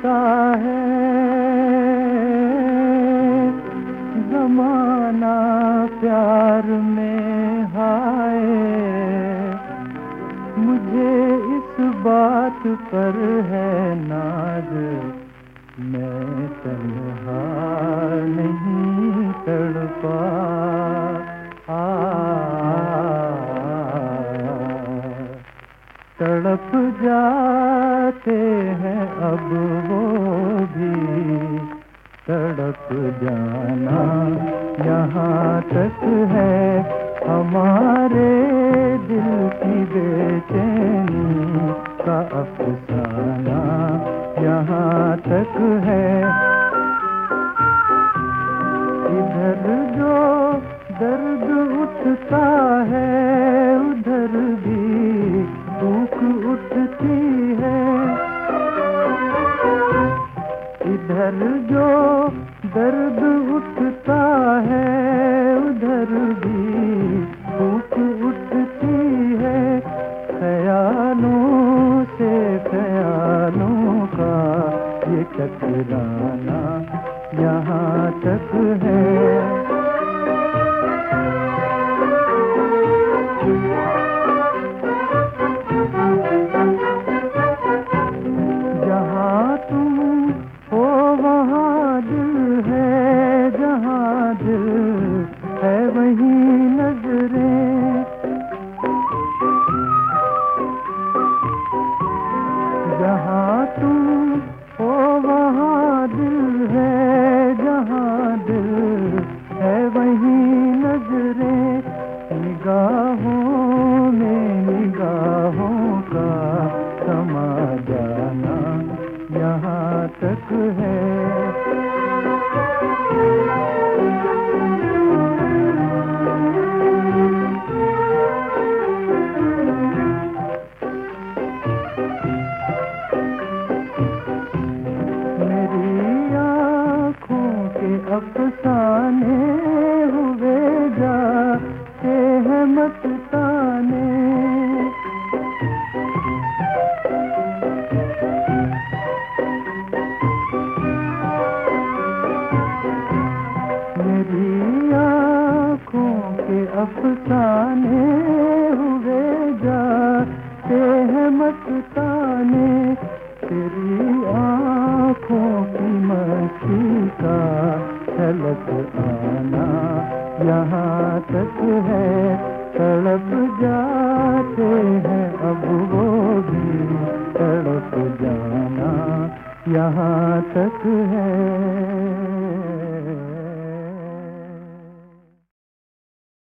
उठता है ज़माना प्यार में हाय। मुझे इस बात पर है नाज, मैं तन्हा नहीं तड़पा। तड़प जाते हैं अब वो भी, तड़प जाना यहाँ तक है हमारे दिल की बेचैनी का अफसाना यहाँ तक है। इधर जो दर्द उठता है उधर भी भूख उठती है। इधर जो दर्द उठता है उधर भी भूख उठती है। ख्यालों से ख्यालों का ये टकराना यहाँ तक है। जहाँ तुम हो वहाँ दिल है, जहाँ दिल है वहीं नजरें। जहाँ तुम हो वहाँ दिल है, जहाँ दिल है वहीं नजरें। निगाहों में निगाहों का समा जाना यहाँ तक है। अफसाने हुए जाते हैं मस्ताने। मेरी आँखों के अफसाने हुए जाते हैं मस्ताने। तेरी आँखों की मस्ती का झलक आना यहाँ तक है। तड़प जाते हैं अब वो भी, तड़प जाना यहाँ तक है।